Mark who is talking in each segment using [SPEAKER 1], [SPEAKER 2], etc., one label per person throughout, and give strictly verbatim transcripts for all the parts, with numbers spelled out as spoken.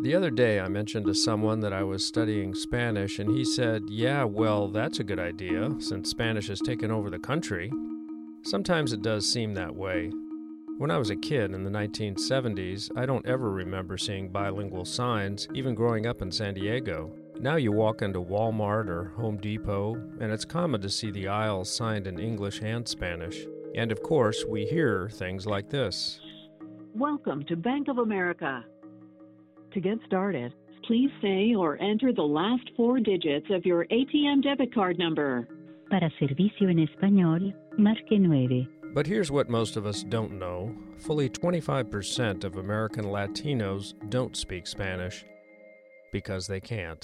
[SPEAKER 1] The other day I mentioned to someone that I was studying Spanish, and he said, yeah, well, that's a good idea, since Spanish has taken over the country. Sometimes it does seem that way. When I was a kid in the nineteen seventies, I don't ever remember seeing bilingual signs, even growing up in San Diego. Now you walk into Walmart or Home Depot, and it's common to see the aisles signed in English and Spanish. And of course, we hear things like this.
[SPEAKER 2] Welcome to Bank of America. To get started, please say or enter the last four digits of your A T M debit card number.
[SPEAKER 3] Para servicio en español, marque nueve.
[SPEAKER 1] But here's what most of us don't know. Fully twenty-five percent of American Latinos don't speak Spanish because they can't.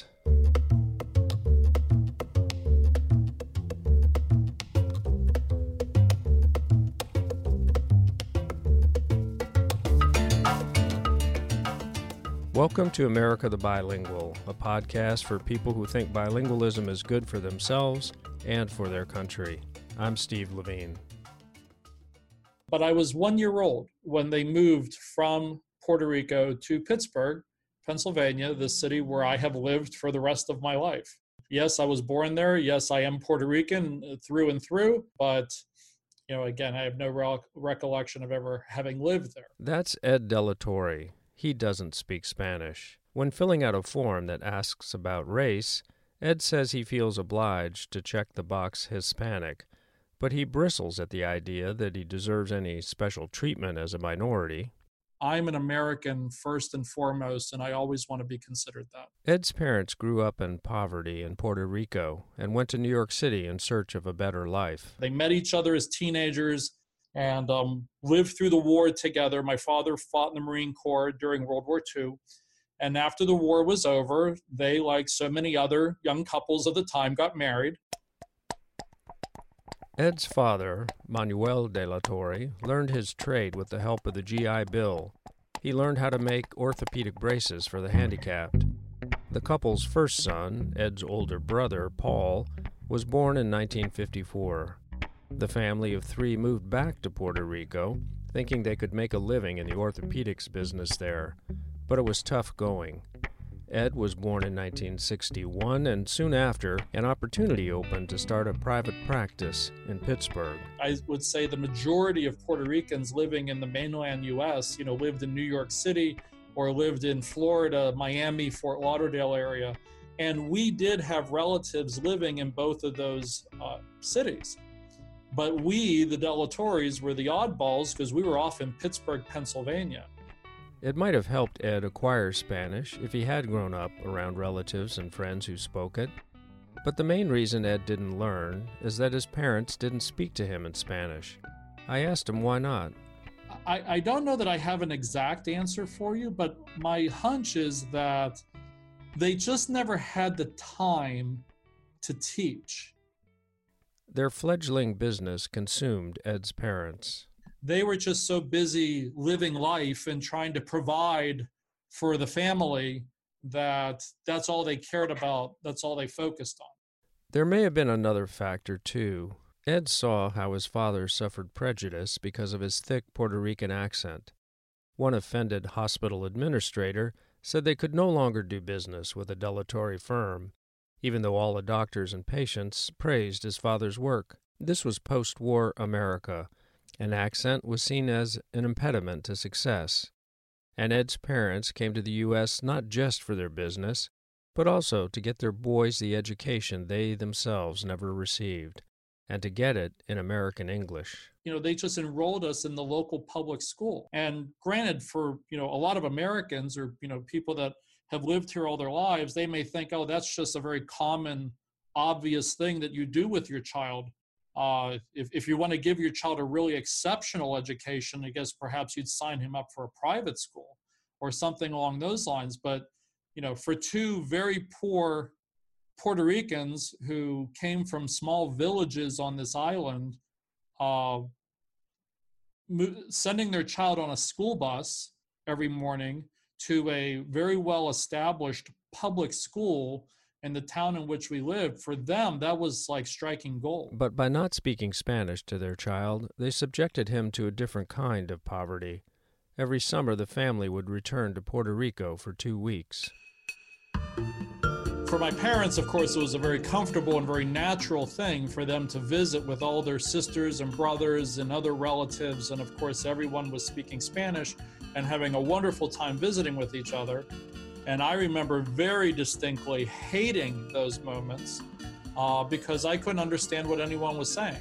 [SPEAKER 1] Welcome to America the Bilingual, a podcast for people who think bilingualism is good for themselves and for their country. I'm Steve Levine.
[SPEAKER 4] But I was one year old when they moved from Puerto Rico to Pittsburgh, Pennsylvania, the city where I have lived for the rest of my life. Yes, I was born there. Yes, I am Puerto Rican through and through. But, you know, again, I have no re- recollection of ever having lived there.
[SPEAKER 1] That's Ed Delatorre. He doesn't speak Spanish. When filling out a form that asks about race, Ed says he feels obliged to check the box Hispanic, but he bristles at the idea that he deserves any special treatment as a minority.
[SPEAKER 4] I'm an American first and foremost, and I always want to be considered that.
[SPEAKER 1] Ed's parents grew up in poverty in Puerto Rico and went to New York City in search of a better life.
[SPEAKER 4] They met each other as teenagers and um, lived through the war together. My father fought in the Marine Corps during World War Two. And after the war was over, they, like so many other young couples of the time, got married.
[SPEAKER 1] Ed's father, Manuel Delatorre, learned his trade with the help of the G I Bill. He learned how to make orthopedic braces for the handicapped. The couple's first son, Ed's older brother, Paul, was born in nineteen fifty-four. The family of three moved back to Puerto Rico, thinking they could make a living in the orthopedics business there, but it was tough going. Ed was born in nineteen sixty-one, and soon after, an opportunity opened to start a private practice in Pittsburgh.
[SPEAKER 4] I would say the majority of Puerto Ricans living in the mainland U S, you know, lived in New York City or lived in Florida, Miami, Fort Lauderdale area, and we did have relatives living in both of those uh, cities. But we, the Delatorres, were the oddballs because we were off in Pittsburgh, Pennsylvania.
[SPEAKER 1] It might have helped Ed acquire Spanish if he had grown up around relatives and friends who spoke it. But the main reason Ed didn't learn is that his parents didn't speak to him in Spanish. I asked him why not.
[SPEAKER 4] I, I don't know that I have an exact answer for you, but my hunch is that they just never had the time to teach.
[SPEAKER 1] Their fledgling business consumed Ed's parents.
[SPEAKER 4] They were just so busy living life and trying to provide for the family that that's all they cared about. That's all they focused on.
[SPEAKER 1] There may have been another factor, too. Ed saw how his father suffered prejudice because of his thick Puerto Rican accent. One offended hospital administrator said they could no longer do business with a Delatorre firm, even though all the doctors and patients praised his father's work. This was post-war America. An accent was seen as an impediment to success. And Ed's parents came to the U S not just for their business, but also to get their boys the education they themselves never received, and to get it in American English.
[SPEAKER 4] You know, they just enrolled us in the local public school. And granted, for, you know, a lot of Americans or, you know, people that have lived here all their lives, they may think, oh, that's just a very common, obvious thing that you do with your child. Uh, if, if you want to give your child a really exceptional education, I guess perhaps you'd sign him up for a private school or something along those lines. But, you know, for two very poor Puerto Ricans who came from small villages on this island, uh, mo- sending their child on a school bus every morning to a very well-established public school in the town in which we lived, for them, that was like striking gold.
[SPEAKER 1] But by not speaking Spanish to their child, they subjected him to a different kind of poverty. Every summer, the family would return to Puerto Rico for two weeks.
[SPEAKER 4] For my parents, of course, it was a very comfortable and very natural thing for them to visit with all their sisters and brothers and other relatives. And of course, everyone was speaking Spanish and having a wonderful time visiting with each other. And I remember very distinctly hating those moments uh, because I couldn't understand what anyone was saying.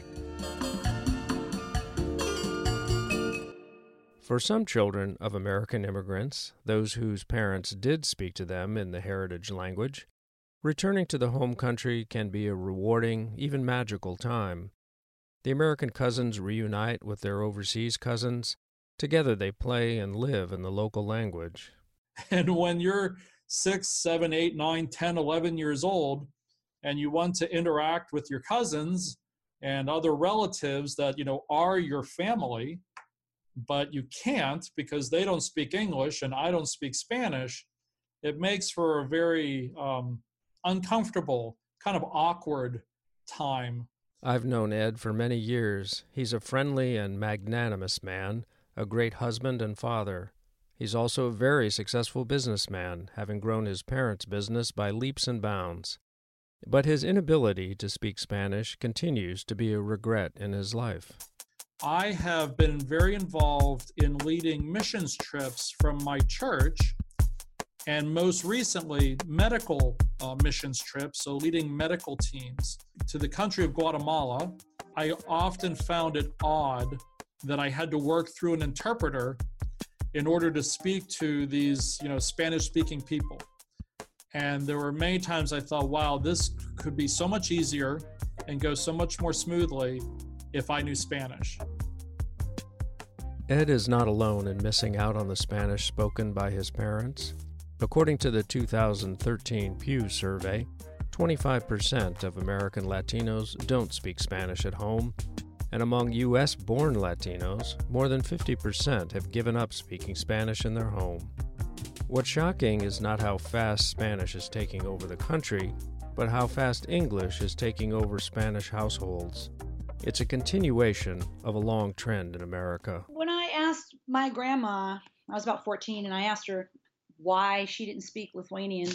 [SPEAKER 1] For some children of American immigrants, those whose parents did speak to them in the heritage language, returning to the home country can be a rewarding, even magical time. The American cousins reunite with their overseas cousins. Together they play and live in the local language.
[SPEAKER 4] And when you're six, seven, eight, nine, ten, eleven years old, and you want to interact with your cousins and other relatives that, you know, are your family, but you can't because they don't speak English and I don't speak Spanish, it makes for a very um, uncomfortable, kind of awkward time.
[SPEAKER 1] I've known Ed for many years. He's a friendly and magnanimous man, a great husband and father. He's also a very successful businessman, having grown his parents' business by leaps and bounds. But his inability to speak Spanish continues to be a regret in his life.
[SPEAKER 4] I have been very involved in leading missions trips from my church, and most recently medical uh, missions trips, so leading medical teams to the country of Guatemala. I often found it odd that I had to work through an interpreter in order to speak to these, you know, Spanish-speaking people. And there were many times I thought, wow, this could be so much easier and go so much more smoothly if I knew Spanish.
[SPEAKER 1] Ed is not alone in missing out on the Spanish spoken by his parents. According to the two thousand thirteen Pew survey, twenty-five percent of American Latinos don't speak Spanish at home, and among U S-born Latinos, more than fifty percent have given up speaking Spanish in their home. What's shocking is not how fast Spanish is taking over the country, but how fast English is taking over Spanish households. It's a continuation of a long trend in America.
[SPEAKER 5] When I asked my grandma, I was about fourteen, and I asked her why she didn't speak Lithuanian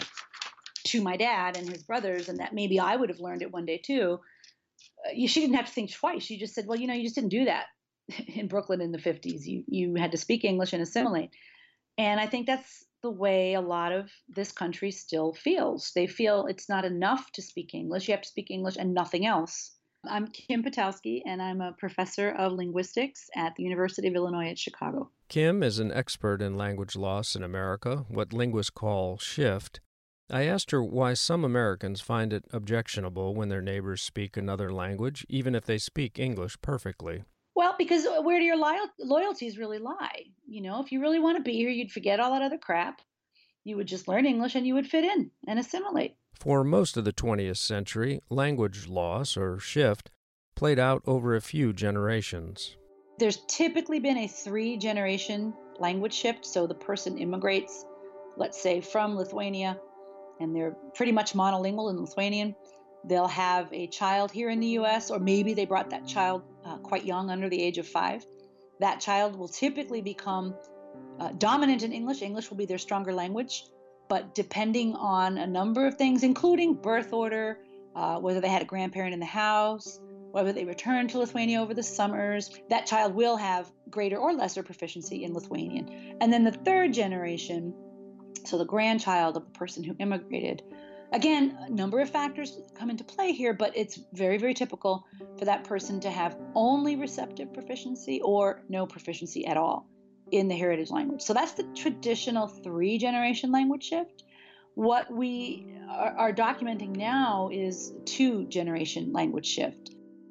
[SPEAKER 5] to my dad and his brothers, and that maybe I would have learned it one day too. Uh, she didn't have to think twice. She just said, well, you know, you just didn't do that in Brooklyn in the fifties. You, you had to speak English and assimilate. And I think that's the way a lot of this country still feels. They feel it's not enough to speak English. You have to speak English and nothing else. I'm Kim Patowski, and I'm a professor of linguistics at the University of Illinois at Chicago.
[SPEAKER 1] Kim is an expert in language loss in America, what linguists call shift. I asked her why some Americans find it objectionable when their neighbors speak another language, even if they speak English perfectly.
[SPEAKER 5] Well, because where do your lo- loyalties really lie? You know, if you really want to be here, you'd forget all that other crap. You would just learn English and you would fit in and assimilate.
[SPEAKER 1] For most of the twentieth century, language loss, or shift, played out over a few generations.
[SPEAKER 5] There's typically been a three-generation language shift. So the person immigrates, let's say, from Lithuania, and they're pretty much monolingual in Lithuanian. They'll have a child here in the U S, or maybe they brought that child uh, quite young, under the age of five. That child will typically become uh, dominant in English. English will be their stronger language. But depending on a number of things, including birth order, uh, whether they had a grandparent in the house, whether they returned to Lithuania over the summers, that child will have greater or lesser proficiency in Lithuanian. And then the third generation, so the grandchild of the person who immigrated, again, a number of factors come into play here, but it's very, very typical for that person to have only receptive proficiency or no proficiency at all in the heritage language. So that's the traditional three-generation language shift. What we are, are documenting now is two-generation language shift.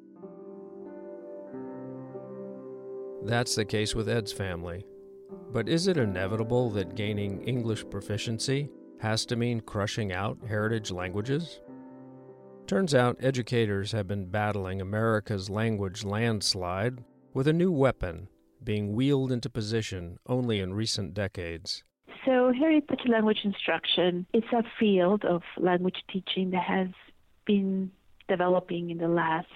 [SPEAKER 1] That's the case with Ed's family. But is it inevitable that gaining English proficiency has to mean crushing out heritage languages? Turns out educators have been battling America's language landslide with a new weapon being wheeled into position only in recent decades.
[SPEAKER 6] So heritage language instruction is a field of language teaching that has been developing in the last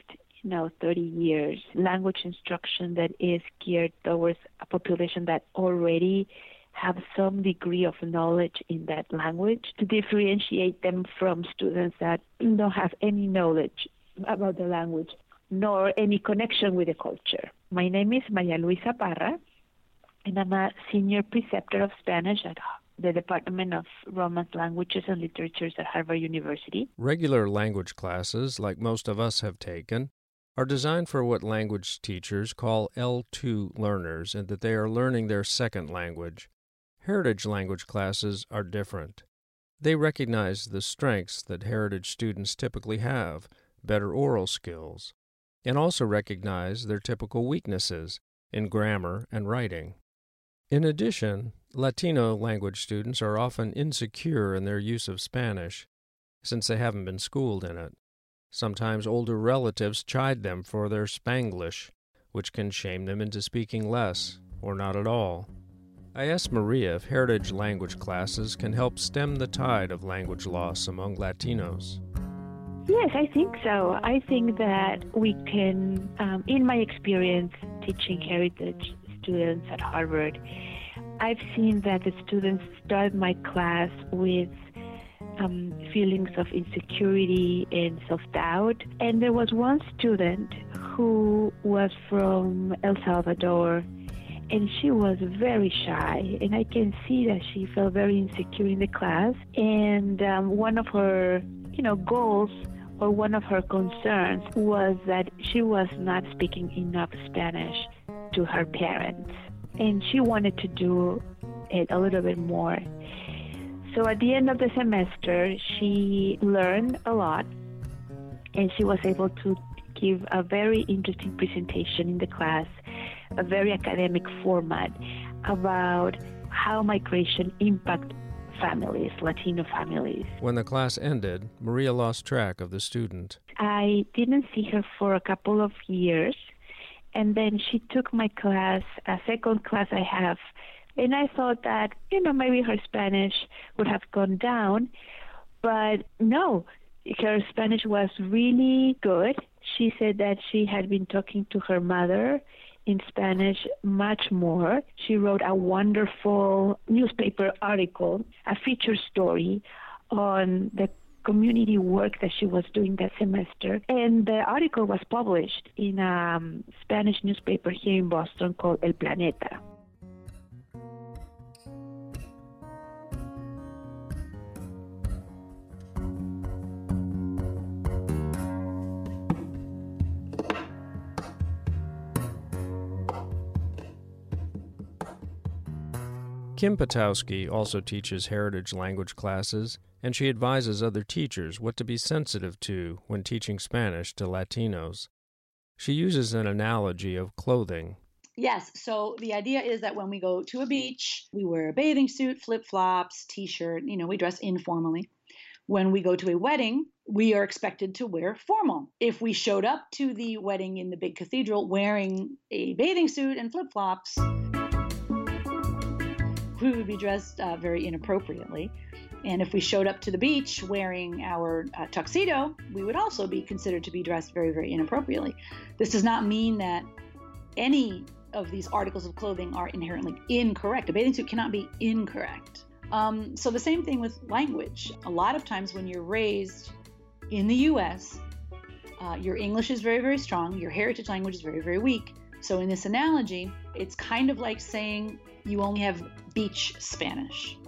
[SPEAKER 6] now thirty years, language instruction that is geared towards a population that already have some degree of knowledge in that language to differentiate them from students that don't have any knowledge about the language nor any connection with the culture. My name is Maria Luisa Parra, and I'm a senior preceptor of Spanish at the Department of Romance Languages and Literatures at Harvard University.
[SPEAKER 1] Regular language classes, like most of us have taken, are designed for what language teachers call L two learners, and that they are learning their second language. Heritage language classes are different. They recognize the strengths that heritage students typically have, better oral skills, and also recognize their typical weaknesses in grammar and writing. In addition, Latino language students are often insecure in their use of Spanish, since they haven't been schooled in it. Sometimes older relatives chide them for their Spanglish, which can shame them into speaking less, or not at all. I asked Maria if heritage language classes can help stem the tide of language loss among Latinos.
[SPEAKER 6] Yes, I think so. I think that we can, um, in my experience teaching heritage students at Harvard, I've seen that the students start my class with um, feelings of insecurity and self-doubt. And there was one student who was from El Salvador, and she was very shy, and I can see that she felt very insecure in the class. And um, one of her, you know, goals or one of her concerns was that she was not speaking enough Spanish to her parents, and she wanted to do it a little bit more. So at the end of the semester, she learned a lot, and she was able to give a very interesting presentation in the class, a very academic format about how migration impacts families, Latino families.
[SPEAKER 1] When the class ended, Maria lost track of the student.
[SPEAKER 6] I didn't see her for a couple of years, and then she took my class, a second class I have, and I thought that, you know, maybe her Spanish would have gone down, but no, her Spanish was really good. She said that she had been talking to her mother in Spanish much more. She wrote a wonderful newspaper article, a feature story on the community work that she was doing that semester. And the article was published in a um, Spanish newspaper here in Boston called El Planeta.
[SPEAKER 1] Kim Potowski also teaches heritage language classes, and she advises other teachers what to be sensitive to when teaching Spanish to Latinos. She uses an analogy of clothing.
[SPEAKER 5] Yes, so the idea is that when we go to a beach, we wear a bathing suit, flip-flops, t-shirt, you know, we dress informally. When we go to a wedding, we are expected to wear formal. If we showed up to the wedding in the big cathedral wearing a bathing suit and flip-flops, we would be dressed uh, very inappropriately. And if we showed up to the beach wearing our uh, tuxedo, we would also be considered to be dressed very, very inappropriately. This does not mean that any of these articles of clothing are inherently incorrect. A bathing suit cannot be incorrect. Um, so the same thing with language. A lot of times when you're raised in the U S, uh, your English is very, very strong. Your heritage language is very, very weak. So in this analogy, it's kind of like saying you only have beach Spanish.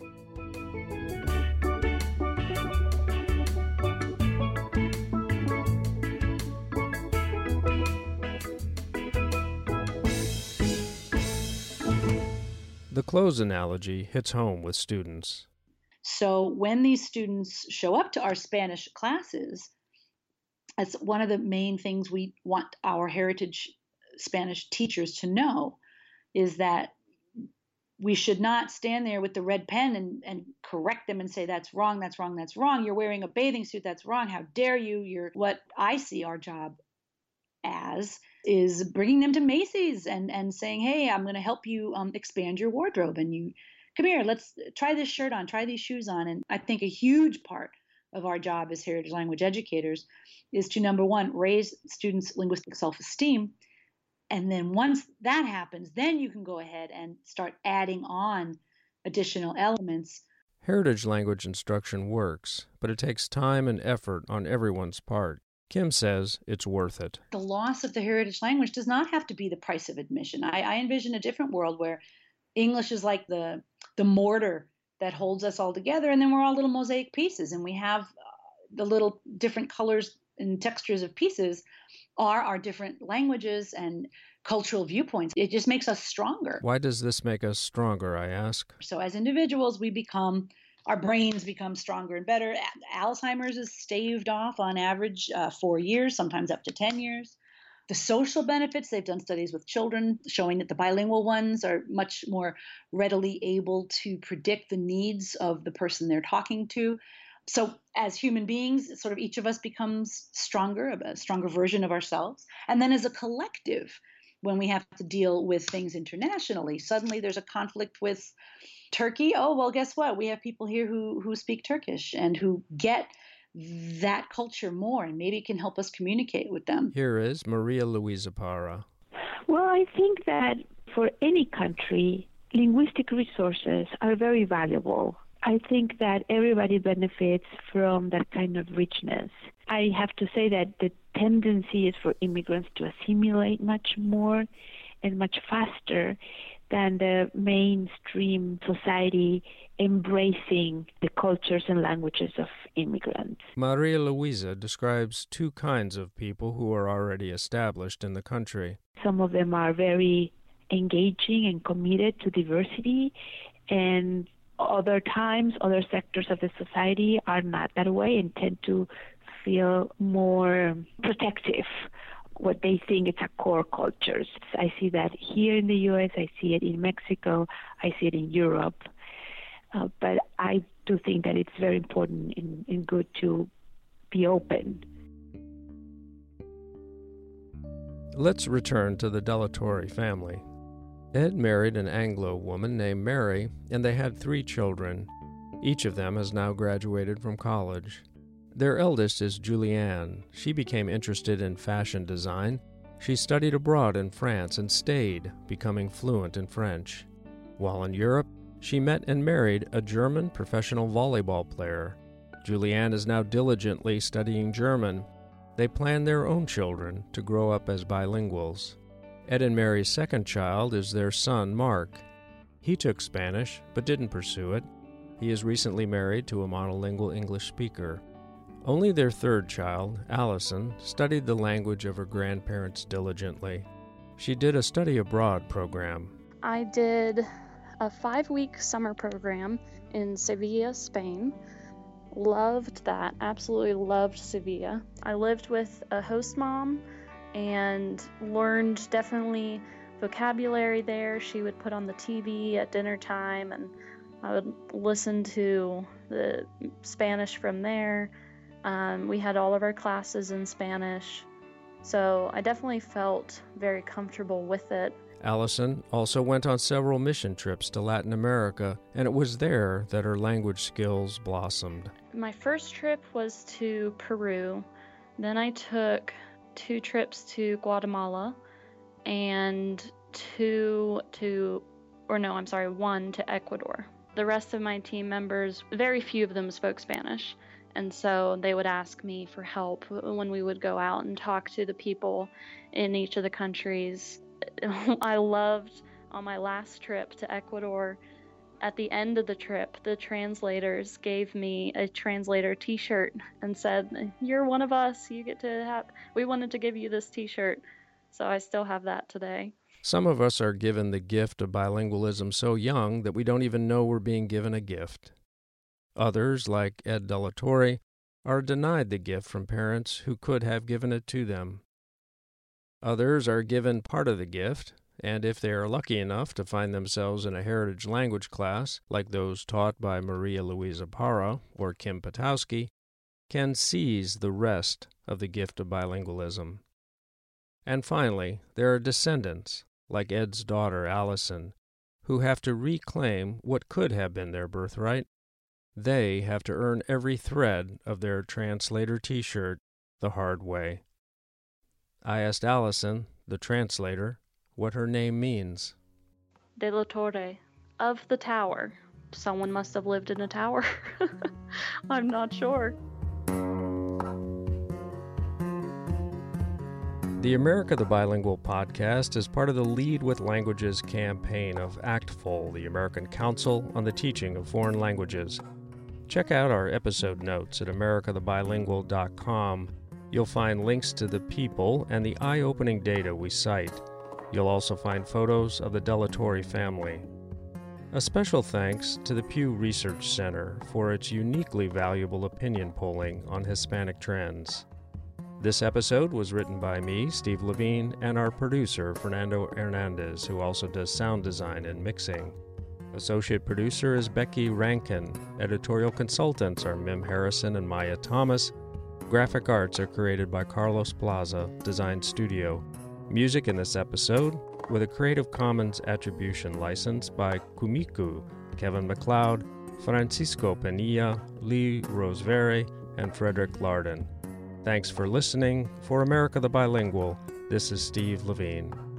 [SPEAKER 1] The clothes analogy hits home with students.
[SPEAKER 5] So when these students show up to our Spanish classes, that's one of the main things we want our heritage Spanish teachers to know, is that we should not stand there with the red pen and, and correct them and say, that's wrong, that's wrong, that's wrong. You're wearing a bathing suit, that's wrong. How dare you? You're what I see our job as is bringing them to Macy's and, and saying, hey, I'm going to help you um, expand your wardrobe. And you come here, let's try this shirt on, try these shoes on. And I think a huge part of our job as heritage language educators is to, number one, raise students' linguistic self-esteem. And then once that happens, then you can go ahead and start adding on additional elements.
[SPEAKER 1] Heritage language instruction works, but it takes time and effort on everyone's part. Kim says it's worth it.
[SPEAKER 5] The loss of the heritage language does not have to be the price of admission. I, I envision a different world where English is like the, the mortar that holds us all together, and then we're all little mosaic pieces, and we have uh, the little different colors and textures of pieces are our different languages and cultural viewpoints. It just makes us stronger.
[SPEAKER 1] Why does this make us stronger, I ask?
[SPEAKER 5] So as individuals, we become, our brains become stronger and better. Alzheimer's is staved off on average uh, four years, sometimes up to ten years. The social benefits, they've done studies with children showing that the bilingual ones are much more readily able to predict the needs of the person they're talking to. So as human beings, sort of each of us becomes stronger, a stronger version of ourselves. And then as a collective, when we have to deal with things internationally, suddenly there's a conflict with Turkey. Oh, well, guess what? We have people here who, who speak Turkish and who get that culture more, and maybe it can help us communicate with them.
[SPEAKER 1] Here is Maria Luisa Parra.
[SPEAKER 6] Well, I think that for any country, linguistic resources are very valuable. I think that everybody benefits from that kind of richness. I have to say that the tendency is for immigrants to assimilate much more and much faster than the mainstream society embracing the cultures and languages of immigrants.
[SPEAKER 1] Maria Luisa describes two kinds of people who are already established in the country.
[SPEAKER 6] Some of them are very engaging and committed to diversity, and other times, other sectors of the society are not that way and tend to feel more protective, what they think it's a core cultures. I see that here in the U S, I see it in Mexico, I see it in Europe. Uh, but I do think that it's very important and, and good to be open.
[SPEAKER 1] Let's return to the Della Torre family. Ed married an Anglo woman named Mary, and they had three children. Each of them has now graduated from college. Their eldest is Julianne. She became interested in fashion design. She studied abroad in France and stayed, becoming fluent in French. While in Europe, she met and married a German professional volleyball player. Julianne is now diligently studying German. They plan their own children to grow up as bilinguals. Ed and Mary's second child is their son, Mark. He took Spanish, but didn't pursue it. He is recently married to a monolingual English speaker. Only their third child, Allison, studied the language of her grandparents diligently. She did a study abroad program.
[SPEAKER 7] I did a five-week summer program in Sevilla, Spain. Loved that, absolutely loved Sevilla. I lived with a host mom and learned definitely vocabulary there. She would put on the T V at dinner time, and I would listen to the Spanish from there. Um, we had all of our classes in Spanish, so I definitely felt very comfortable with it.
[SPEAKER 1] Allison also went on several mission trips to Latin America, and it was there that her language skills blossomed.
[SPEAKER 7] My first trip was to Peru. Then I took two trips to Guatemala and two to, or no, I'm sorry, one to Ecuador. The rest of my team members, very few of them spoke Spanish, and so they would ask me for help when we would go out and talk to the people in each of the countries. I loved on my last trip to Ecuador, at the end of the trip, the translators gave me a translator t-shirt and said, "You're one of us, you get to have, we wanted to give you this t-shirt." So I still have that today.
[SPEAKER 1] Some of us are given the gift of bilingualism so young that we don't even know we're being given a gift. Others, like Ed Della Torre, are denied the gift from parents who could have given it to them. Others are given part of the gift, and if they are lucky enough to find themselves in a heritage language class, like those taught by Maria Luisa Parra or Kim Potowski, can seize the rest of the gift of bilingualism. And finally, there are descendants, like Ed's daughter Allison, who have to reclaim what could have been their birthright They have to earn every thread of their translator t-shirt the hard way. I asked Allison, the translator, what her name means.
[SPEAKER 7] De la Torre, of the tower. Someone must have lived in a tower. I'm not sure.
[SPEAKER 1] The America the Bilingual podcast is part of the Lead with Languages campaign of ACTFL, the American Council on the Teaching of Foreign Languages. Check out our episode notes at america the bilingual dot com. You'll find links to the people and the eye-opening data we cite. You'll also find photos of the De la Torre family. A special thanks to the Pew Research Center for its uniquely valuable opinion polling on Hispanic trends. This episode was written by me, Steve Levine, and our producer, Fernando Hernandez, who also does sound design and mixing. Associate producer is Becky Rankin. Editorial consultants are Mim Harrison and Maya Thomas. Graphic arts are created by Carlos Plaza, Design Studio. Music in this episode, with a Creative Commons Attribution license by Kumiku, Kevin MacLeod, Francisco Penilla, Lee Rosevere, and Frederick Larden. Thanks for listening. For America the Bilingual, this is Steve Levine.